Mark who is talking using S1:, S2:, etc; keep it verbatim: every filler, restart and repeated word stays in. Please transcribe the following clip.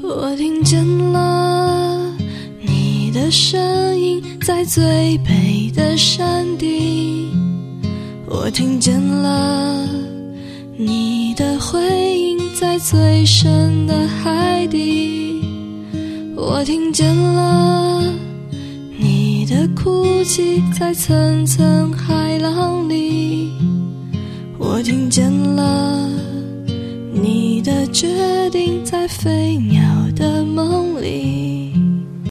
S1: 我听见了你的声音，在最北的山顶，我听见了你的回应，在最深的海底，我听见了你的哭泣，在层层海浪里，我听见了你的决定，在飞鸟的梦里。